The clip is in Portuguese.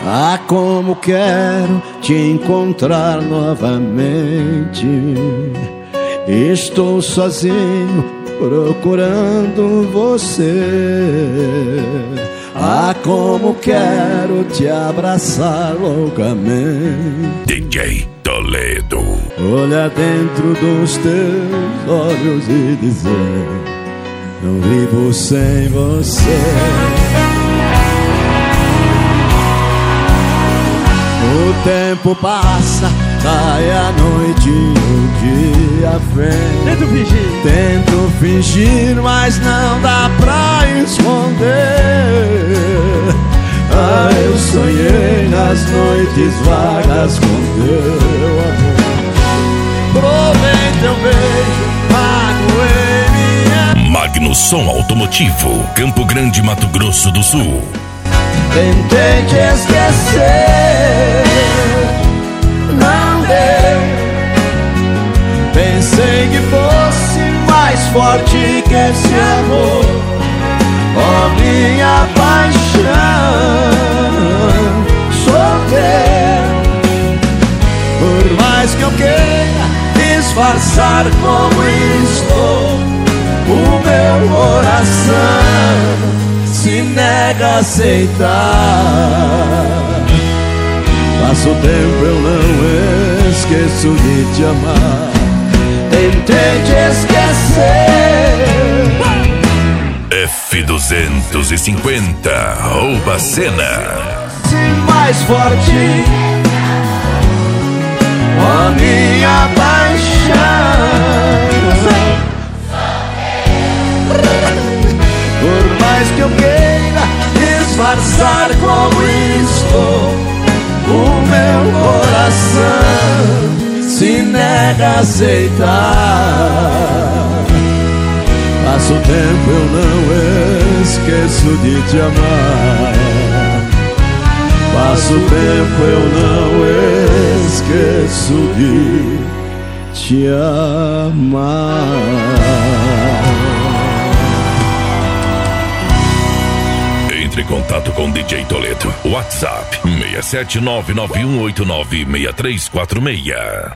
Ah, como quero te encontrar novamente. Estou sozinho procurando você. Ah, como quero te abraçar loucamente. DJ Toledo. Olhar dentro dos teus olhos e dizer: não vivo sem você. O tempo passa, cai a noite e o dia vem. Tento fingir, mas não dá pra esconder. Ah, eu sonhei nas noites vagas com teu amor. Provei teu beijo, magoei minha. Magnusson Automotivo, Campo Grande, Mato Grosso do Sul. Tentei te esquecer, não deu. Pensei que fosse mais forte que esse amor. Oh, minha paixão, sou teu. Por mais que eu queira disfarçar como estou, o meu coração se nega a aceitar. Passo o tempo, eu não esqueço de te amar. Tentei te esquecer. F250, rouba cena. Se mais forte, a minha paixão. Por mais que eu queira disfarçar como estou, o meu coração se nega a aceitar. Passo o tempo, eu não esqueço de te amar. Passo o tempo, eu não esqueço de te amar. Entre em contato com DJ Toledo. WhatsApp 67991896346.